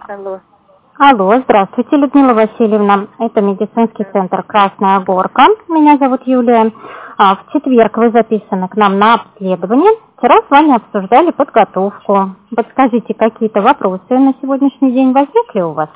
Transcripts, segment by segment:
Алло. Алло, здравствуйте, Людмила Васильевна. Это медицинский центр «Красная Горка». Меня зовут Юлия. В четверг вы записаны к нам на обследование. Вчера с вами обсуждали подготовку. Подскажите, какие-то вопросы на сегодняшний день возникли у вас?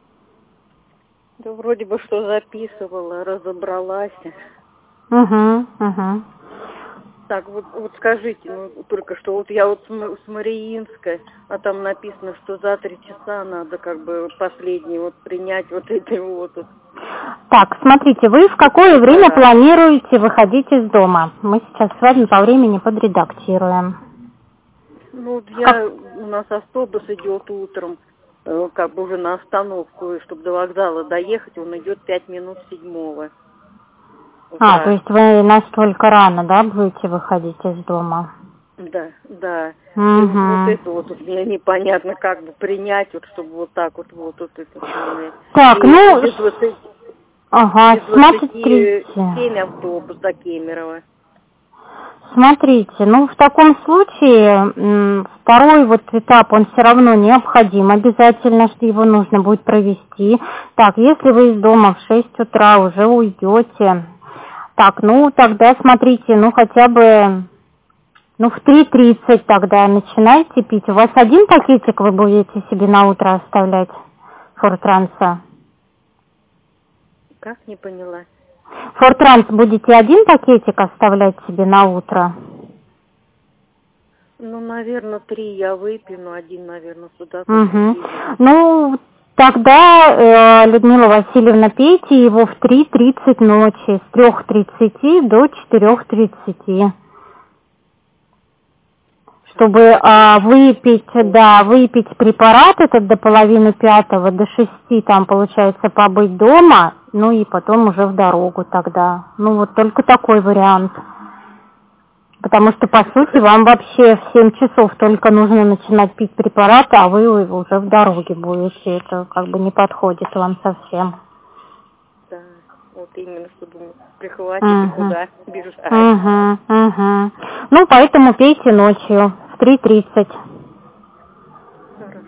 Да вроде бы что записывала, разобралась. Угу. Так, вот скажите, только что вот я вот с Мариинска, а там написано, что за 3 часа надо как бы последний вот принять вот эти вот. Так, смотрите, вы в какое время планируете выходить из дома? Мы сейчас с вами по времени подредактируем. Ну, у нас автобус идет утром, как бы уже на остановку, и чтобы до вокзала доехать, он идет 5 минут 7. То есть вы настолько рано, да, будете выходить из дома? Да. Угу. И вот это вот мне непонятно, как бы принять, вот чтобы вот так вот это самое. Так, и без 20, ага, без 27 автобус до Кемерово. Смотрите, в таком случае второй вот этап, он все равно необходим, обязательно, что его нужно будет провести. Так, если вы из дома в 6 утра уже уйдете, так, тогда смотрите, хотя бы, в 3:30 тогда начинайте пить. У вас один пакетик вы будете себе на утро оставлять, Фортранса? Как, не поняла? Фортранс будете один пакетик оставлять себе на утро? Наверное, 3 я выпью, но один, наверное, сюда. Угу. Тогда, Людмила Васильевна, пейте его в 3:30 ночи, с 3:30 до 4:30. Чтобы выпить препарат этот до 4:30, до 6, там, получается, побыть дома, и потом уже в дорогу тогда. Вот только такой вариант. Потому что, по сути, вам вообще в 7 часов только нужно начинать пить препарат, а вы уже в дороге будете. Это как бы не подходит вам совсем. Да, вот именно, чтобы прихватить и куда бежать. Поэтому пейте ночью в 3:30. Хорошо.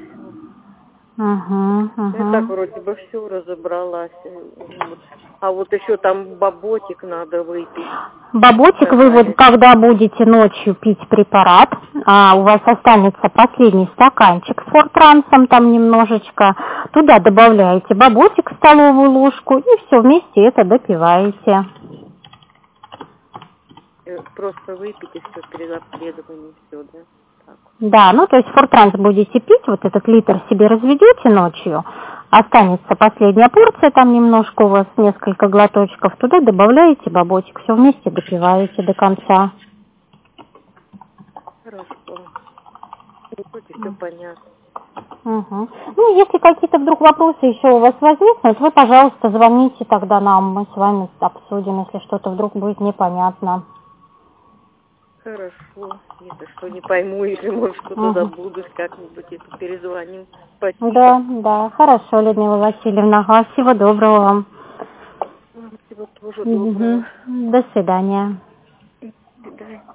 Я так вроде бы все разобралась. А вот еще там баботик надо выпить. Баботик вы вот когда будете ночью пить препарат, у вас останется последний стаканчик с Фортрансом, там немножечко, туда добавляете баботик, столовую ложку, и все вместе это допиваете. Просто выпить и все перед обследованием, все, да? Так. Да, то есть Фортранс будете пить, вот этот литр себе разведете ночью, останется последняя порция, там немножко у вас, несколько глоточков, туда добавляете баботик, все вместе допиваете до конца. Хорошо. Все понятно. Если какие-то вдруг вопросы еще у вас возникнут, вы, пожалуйста, звоните тогда нам, мы с вами обсудим, если что-то вдруг будет непонятно. Хорошо. Если что не пойму, если, может, что-то забудусь, как-нибудь это перезвоню. Спасибо. Да, хорошо, Людмила Васильевна. Всего доброго вам. Всего тоже доброго. До свидания. До свидания.